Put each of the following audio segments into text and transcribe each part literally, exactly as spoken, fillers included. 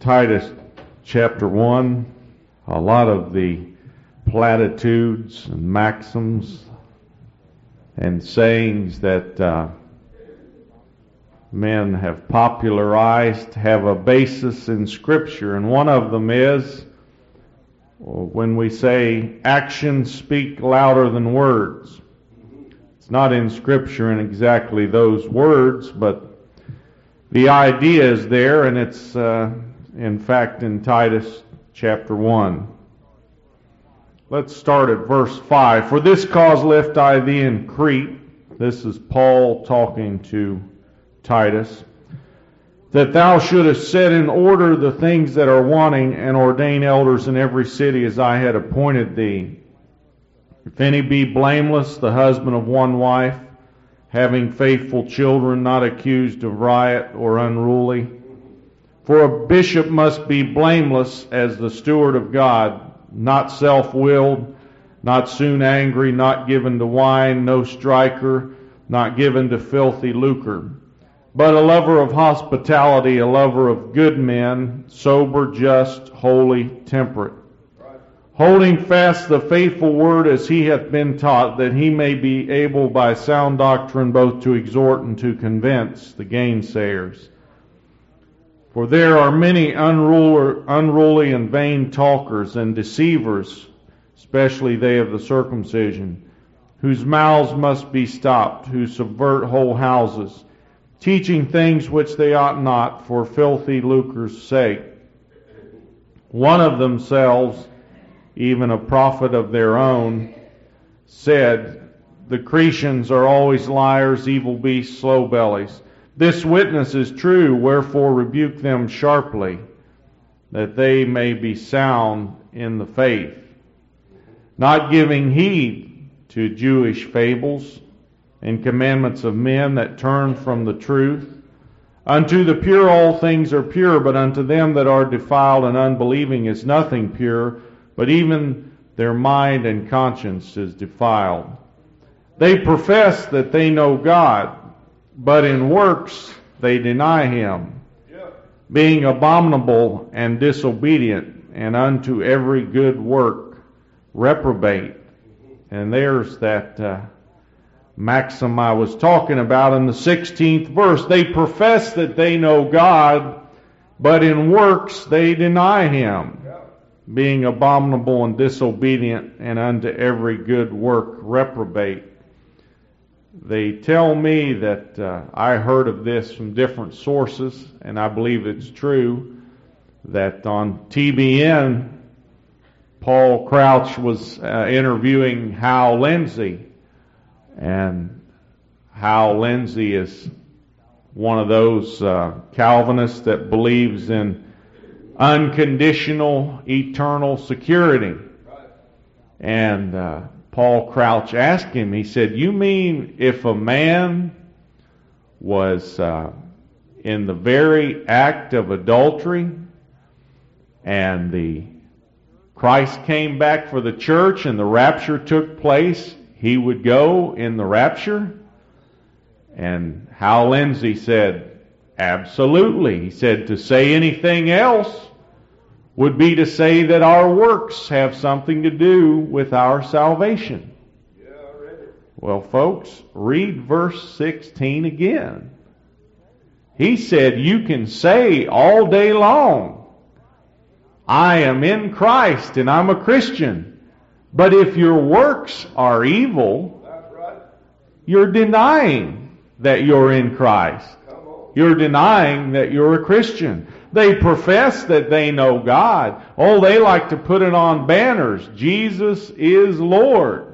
Titus chapter one, a lot of the platitudes and maxims and sayings that uh, men have popularized have a basis in Scripture. And one of them is when we say actions speak louder than words. It's not in Scripture in exactly those words, but the idea is there, and it's uh, in fact in Titus chapter one. Let's start at verse five. For this cause left I thee in Crete. This is Paul talking to Titus. That thou shouldest set in order the things that are wanting, and ordain elders in every city as I had appointed thee. If any be blameless, the husband of one wife, having faithful children, not accused of riot or unruly. For a bishop must be blameless as the steward of God, not self-willed, not soon angry, not given to wine, no striker, not given to filthy lucre, but a lover of hospitality, a lover of good men, sober, just, holy, temperate. Holding fast the faithful word as he hath been taught, that he may be able by sound doctrine both to exhort and to convince the gainsayers. For there are many unruler, unruly and vain talkers and deceivers, especially they of the circumcision, whose mouths must be stopped, who subvert whole houses, teaching things which they ought not for filthy lucre's sake. One of themselves, even a prophet of their own, said, the Cretians are always liars, evil beasts, slow bellies. This witness is true, wherefore rebuke them sharply, that they may be sound in the faith, not giving heed to Jewish fables and commandments of men that turn from the truth. Unto the pure all things are pure, but unto them that are defiled and unbelieving is nothing pure, but even their mind and conscience is defiled. They profess that they know God, but in works they deny him, being abominable and disobedient, and unto every good work reprobate. And there's that uh, maxim I was talking about in the sixteenth verse. They profess that they know God, but in works they deny him, being abominable and disobedient, and unto every good work reprobate. They tell me that uh, I heard of this from different sources, and I believe it's true, that on T B N, Paul Crouch was uh, interviewing Hal Lindsey, and Hal Lindsey is one of those uh, Calvinists that believes in unconditional eternal security. And uh, Paul Crouch asked him, he said, you mean if a man was uh, in the very act of adultery and the Christ came back for the church and the rapture took place, he would go in the rapture? And Hal Lindsey said, absolutely. He said, to say anything else would be to say that our works have something to do with our salvation. Yeah, I read it. Well, folks, read verse sixteen again. He said, you can say all day long, I am in Christ and I'm a Christian. But if your works are evil, that's right, you're denying that you're in Christ. You're denying that you're a Christian. They profess that they know God. Oh, they like to put it on banners. Jesus is Lord.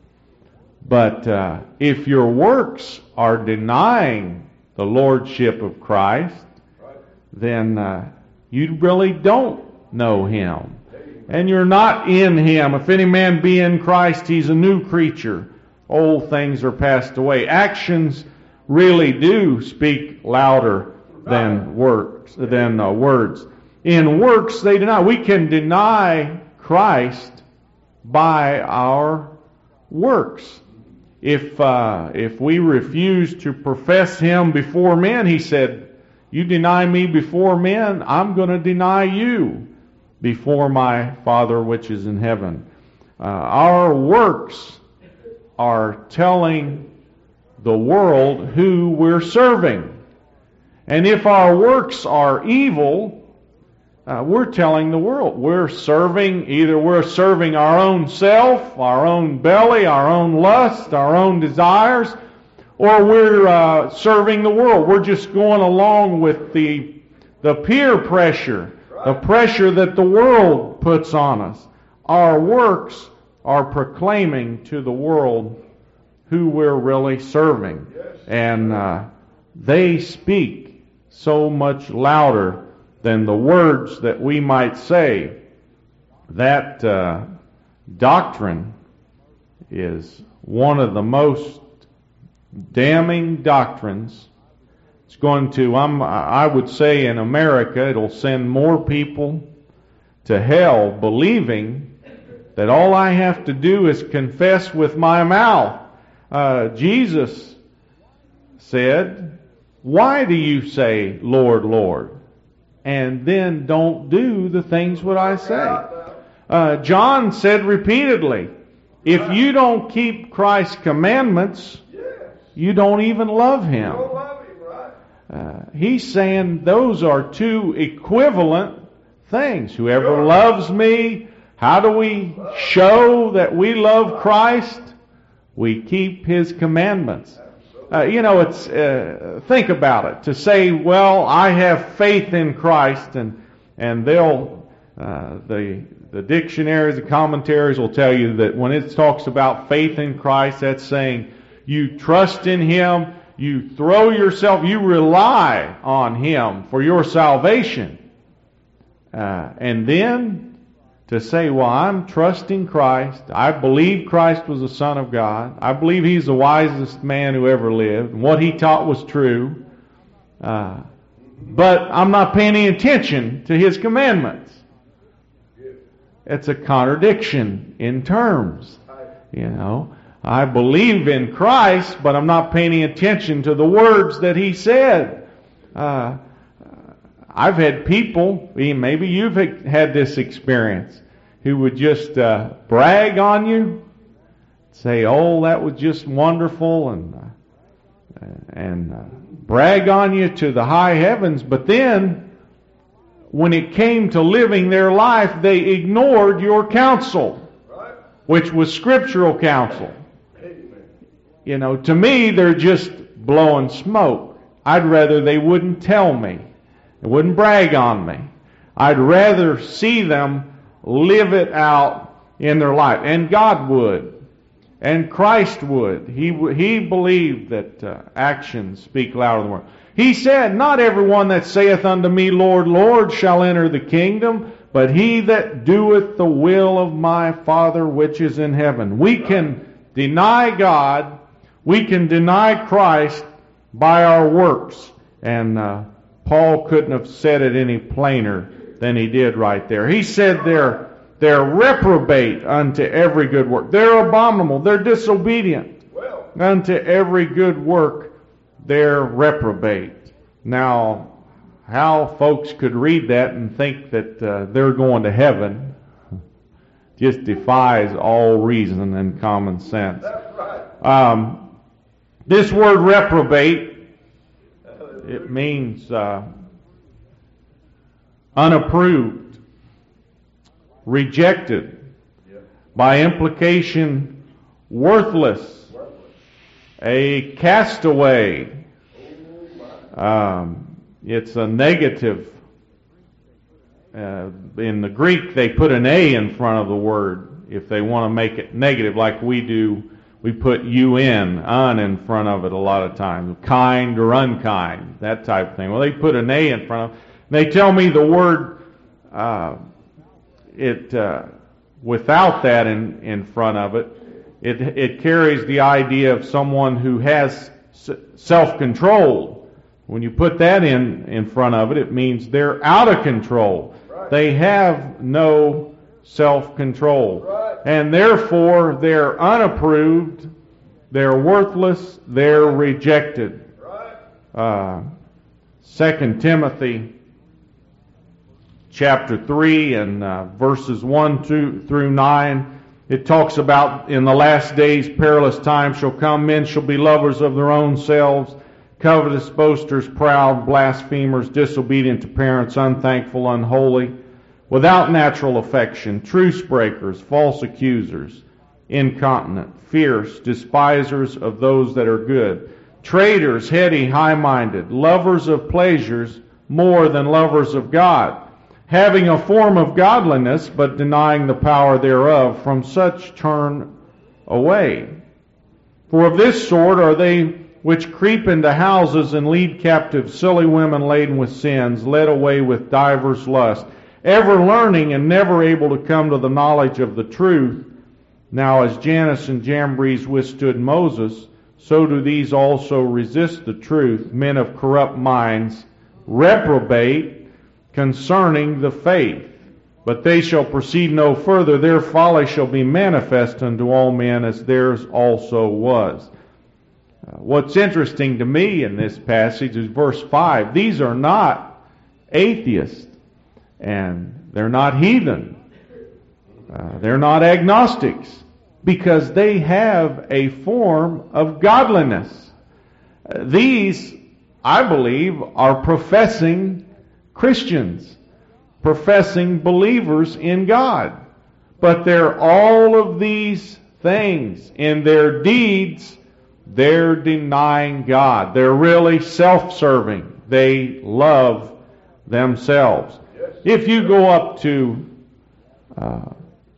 But uh, if your works are denying the lordship of Christ, then uh, you really don't know him. And you're not in him. If any man be in Christ, he's a new creature. Old things are passed away. Actions really do speak louder than works, than uh, words. In works they deny. We can deny Christ by our works. If uh, if we refuse to profess him before men, he said, You deny me before men, I'm going to deny you before my Father which is in heaven. Uh, our works are telling the world who we're serving. And if our works are evil, uh, we're telling the world. We're serving, either we're serving our own self, our own belly, our own lust, our own desires, or we're uh, serving the world. We're just going along with the, the peer pressure, the pressure that the world puts on us. Our works are proclaiming to the world who we're really serving. And uh, they speak so much louder than the words that we might say. That uh, doctrine is one of the most damning doctrines. It's going to, I'm, I would say in America, it'll send more people to hell believing that all I have to do is confess with my mouth. Uh, Jesus said, "Why do you say, Lord, Lord, and then don't do the things what I say?" Uh, John said repeatedly, if you don't keep Christ's commandments, you don't even love Him. Uh, he's saying those are two equivalent things. Whoever loves me, how do we show that we love Christ? We keep His commandments. Uh, you know, it's uh, think about it. To say, well, I have faith in Christ, and and they'll uh, the the dictionaries, the commentaries will tell you that when it talks about faith in Christ, that's saying you trust in Him, you throw yourself, you rely on Him for your salvation, uh, and then to say, well, I'm trusting Christ. I believe Christ was the Son of God. I believe He's the wisest man who ever lived. And what He taught was true. Uh, but I'm not paying any attention to His commandments. It's a contradiction in terms. You know, I believe in Christ, but I'm not paying any attention to the words that He said. Uh, I've had people, maybe you've had this experience, who would just uh, brag on you, say, oh, that was just wonderful, and uh, and uh, brag on you to the high heavens, but then when it came to living their life, they ignored your counsel, which was scriptural counsel. You know, to me, they're just blowing smoke. I'd rather they wouldn't tell me. They wouldn't brag on me. I'd rather see them live it out in their life. And God would. And Christ would. He he believed that uh, actions speak louder than words. He said, not everyone that saith unto me, Lord, Lord, shall enter the kingdom, but he that doeth the will of my Father which is in heaven. We can deny God. We can deny Christ by our works. And uh, Paul couldn't have said it any plainer than he did right there. He said they're, they're reprobate unto every good work. They're abominable. They're disobedient. Unto every good work, they're reprobate. Now, how folks could read that and think that uh, they're going to heaven just defies all reason and common sense. Um, this word reprobate, it means uh, unapproved, rejected, by implication worthless, a castaway. Um, it's a negative. Uh, in the Greek, they put an A in front of the word if they want to make it negative, like we do. We put un, un in front of it a lot of times. Kind or unkind, that type of thing. Well, they put an A in front of it. They tell me the word, uh, it uh, without that in, in front of it, it, it carries the idea of someone who has self-control. When you put that in, in front of it, it means they're out of control. Right. They have no self-control. Right. And therefore, they're unapproved, they're worthless, they're rejected. Right. Uh, Second Timothy chapter three and uh, verses one two through nine, it talks about in the last days perilous times shall come. Men shall be lovers of their own selves, covetous, boasters, proud, blasphemers, disobedient to parents, unthankful, unholy, without natural affection, truce breakers, false accusers, incontinent, fierce, despisers of those that are good, traitors, heady, high-minded, lovers of pleasures more than lovers of God, having a form of godliness, but denying the power thereof. From such turn away. For of this sort are they which creep into houses and lead captive silly women laden with sins, led away with divers lusts, ever learning and never able to come to the knowledge of the truth. Now as Jannes and Jambres withstood Moses, so do these also resist the truth, men of corrupt minds, reprobate concerning the faith. But they shall proceed no further. Their folly shall be manifest unto all men, as theirs also was. Uh, what's interesting to me in this passage is verse five. These are not atheists, and they're not heathen. Uh, they're not agnostics, because they have a form of godliness. Uh, these, I believe, are professing Christians, professing believers in God. But they're all of these things. In their deeds, they're denying God. They're really self-serving. They love themselves. If you go up to uh,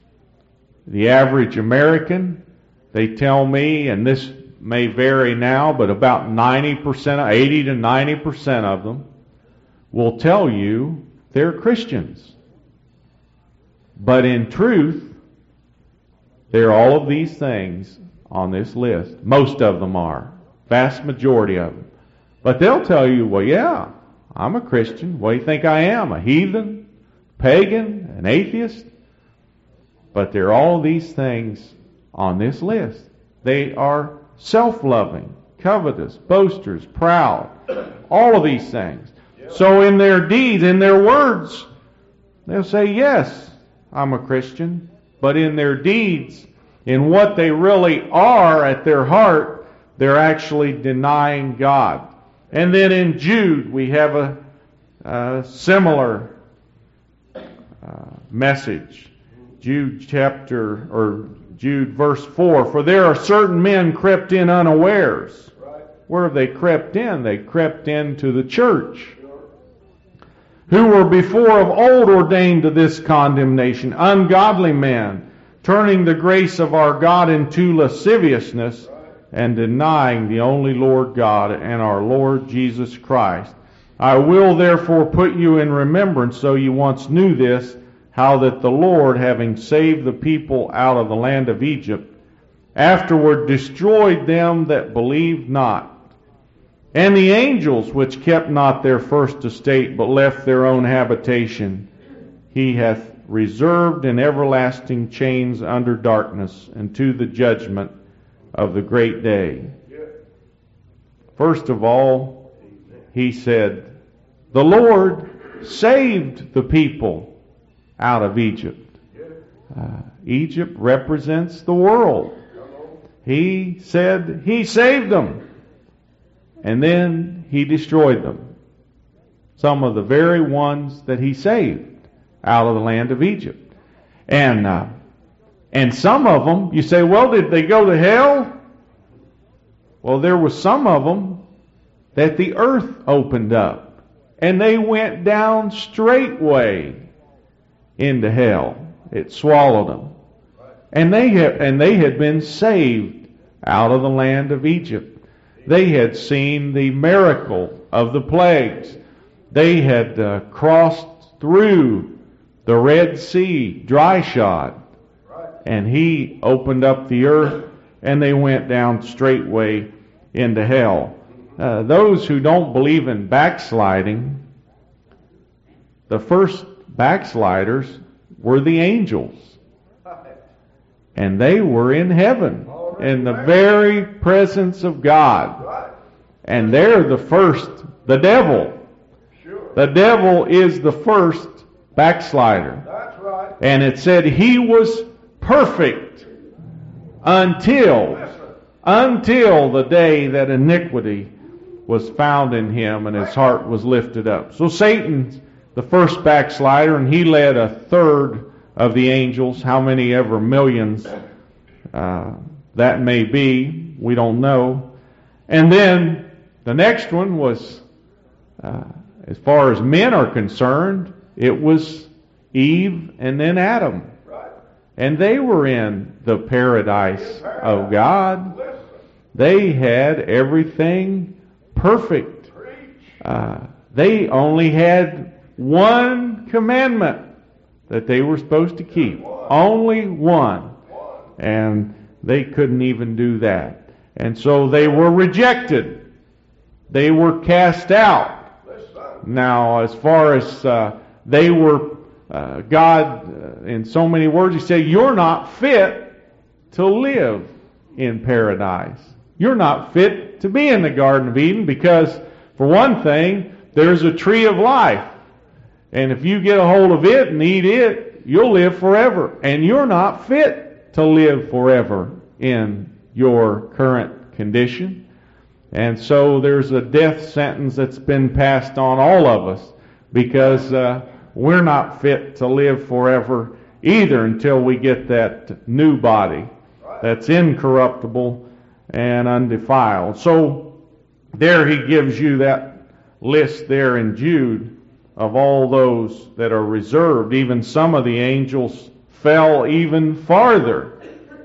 the average American, they tell me, and this may vary now, but about ninety percent, eighty to ninety percent of them will tell you they're Christians. But in truth, they're all of these things on this list. Most of them are. Vast majority of them. But they'll tell you, well, yeah, I'm a Christian. What do you think I am? A heathen? Pagan? An atheist? But there are all these things on this list. They are self-loving, covetous, boasters, proud. All of these things. So in their deeds, in their words, they'll say, yes, I'm a Christian. But in their deeds, in what they really are at their heart, they're actually denying God. And then in Jude, we have a, a similar uh, message. Jude chapter, or Jude verse four, for there are certain men crept in unawares. Where have they crept in? They crept into the church, who were before of old ordained to this condemnation, ungodly men, turning the grace of our God into lasciviousness, and denying the only Lord God and our Lord Jesus Christ. I will therefore put you in remembrance, though you once knew this, how that the Lord, having saved the people out of the land of Egypt, afterward destroyed them that believed not. And the angels which kept not their first estate, but left their own habitation, he hath reserved in everlasting chains under darkness, unto the judgment of the great day. First of all, he said, the Lord saved the people out of Egypt. Uh, Egypt represents the world. He said he saved them. And then he destroyed them. Some of the very ones that he saved out of the land of Egypt. And uh, and some of them, you say, well, did they go to hell? Well, there were some of them that the earth opened up. And they went down straightway into hell. It swallowed them. And they had, and they had been saved out of the land of Egypt. They had seen the miracle of the plagues. They had uh, crossed through the Red Sea, dry shod. And he opened up the earth, and they went down straightway into hell. Uh, those who don't believe in backsliding, the first backsliders were the angels. And they were in heaven, in the very presence of God. And they're the first, the devil The devil is the first backslider. That's right. And it said he was perfect until, until the day that iniquity was found in him and his heart was lifted up. So Satan's the first backslider, and he led a third of the angels. How many ever millions uh, that may be, we don't know. And then the next one was, uh, as far as men are concerned, it was Eve and then Adam. And they were in the paradise of God. They had everything perfect. Uh, they only had one commandment that they were supposed to keep. Only one. And they couldn't even do that. And so they were rejected. They were cast out. Now, as far as uh, they were, uh, God, uh, in so many words, He said, you're not fit to live in paradise. You're not fit to be in the Garden of Eden because, for one thing, there's a tree of life. And if you get a hold of it and eat it, you'll live forever. And you're not fit to live forever in your current condition. And so there's a death sentence that's been passed on all of us because uh, we're not fit to live forever either until we get that new body that's incorruptible and undefiled. So there he gives you that list there in Jude of all those that are reserved. Even some of the angels fell even farther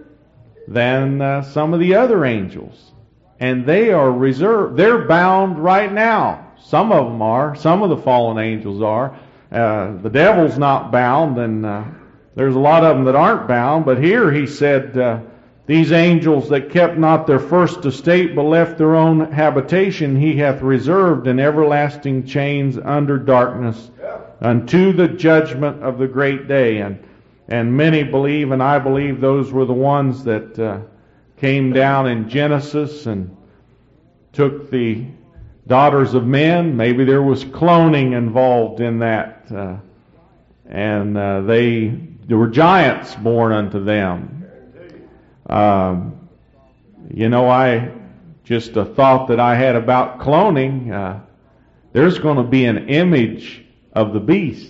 than uh, some of the other angels. And they are reserved. They're bound right now. Some of them are. Some of the fallen angels are. Uh, the devil's not bound, and uh, there's a lot of them that aren't bound. But here he said, uh, these angels that kept not their first estate, but left their own habitation, he hath reserved in everlasting chains under darkness unto the judgment of the great day. And and many believe, and I believe, those were the ones that uh, came down in Genesis and took the daughters of men. Maybe there was cloning involved in that. Uh, and uh, they there were giants born unto them. Um, you know, I just a thought that I had about cloning. Uh, there's going to be an image of the beast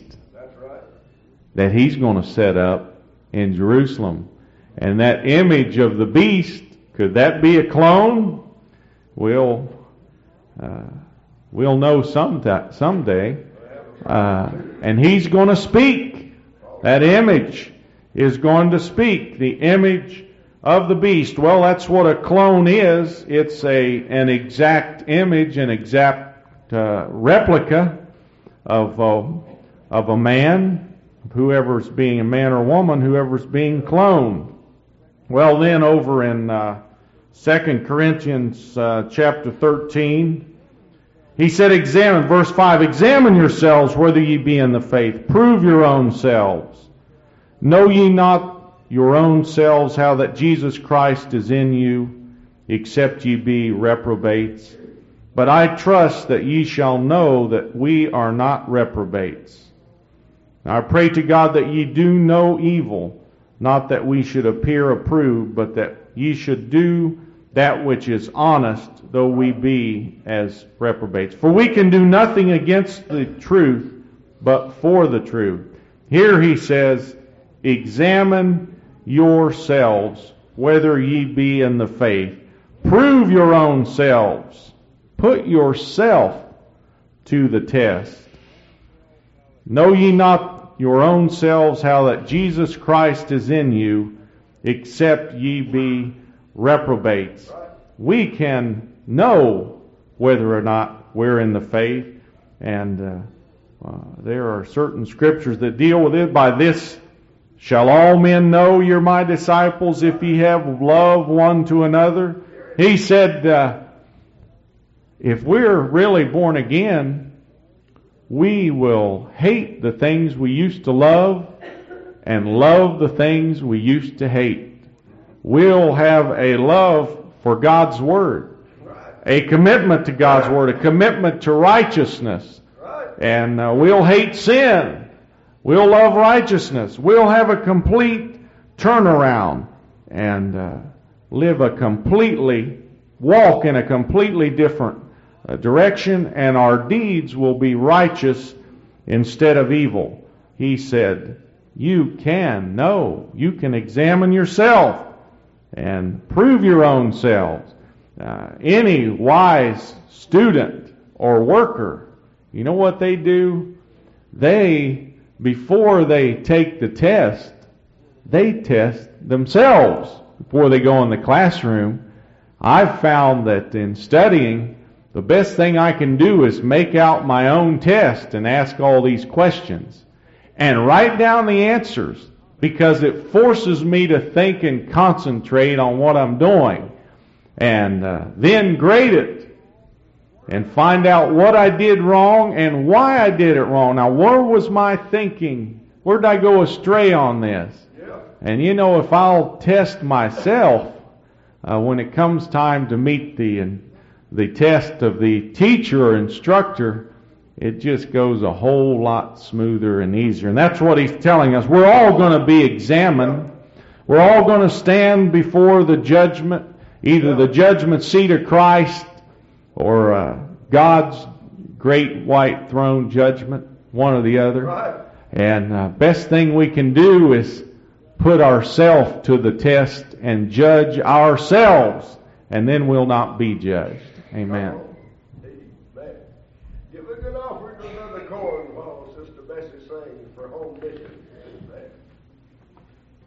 that he's going to set up in Jerusalem. And that image of the beast, could that be a clone? We'll uh, we'll know sometime, someday. Uh, and he's going to speak. That image is going to speak. The image of the beast. Well, that's what a clone is. It's a an exact image, an exact uh, replica of uh, of a man. Whoever's being a man or woman, whoever's being cloned. Well, then over in uh, Second Corinthians uh, chapter thirteen, he said, examine, verse five, examine yourselves whether ye be in the faith. Prove your own selves. Know ye not your own selves how that Jesus Christ is in you, except ye be reprobates? But I trust that ye shall know that we are not reprobates. Now I pray to God that ye do no evil, not that we should appear approved, but that ye should do that which is honest, though we be as reprobates. For we can do nothing against the truth, but for the truth. Here he says, examine yourselves whether ye be in the faith. Prove your own selves. Put yourself to the test. Know ye not your own selves how that Jesus Christ is in you, except ye be reprobates. We can know whether or not we're in the faith, and uh, uh, there are certain scriptures that deal with it. By this shall all men know you're my disciples, if ye have love one to another. He said, uh, if we're really born again, we will hate the things we used to love and love the things we used to hate. We'll have a love for God's Word, a commitment to God's Word, a commitment to righteousness. And uh, we'll hate sin. We'll love righteousness. We'll have a complete turnaround and uh, live a completely, walk in a completely different uh, direction, and our deeds will be righteous instead of evil. He said, you can know. You can examine yourself and prove your own selves. Uh, any wise student or worker, you know what they do? They, before they take the test, they test themselves before they go in the classroom. I've found that in studying, the best thing I can do is make out my own test and ask all these questions and write down the answers, because it forces me to think and concentrate on what I'm doing, and uh, then grade it and find out what I did wrong and why I did it wrong. Now, where was my thinking? Where did I go astray on this? Yeah. And you know, if I'll test myself uh, when it comes time to meet the the test of the teacher or instructor, it just goes a whole lot smoother and easier. And that's what he's telling us. We're all going to be examined. We're all going to stand before the judgment, either the judgment seat of Christ or uh, God's great white throne judgment, one or the other. Right. And uh, best thing we can do is put ourselves to the test and judge ourselves, and then we'll not be judged. Amen.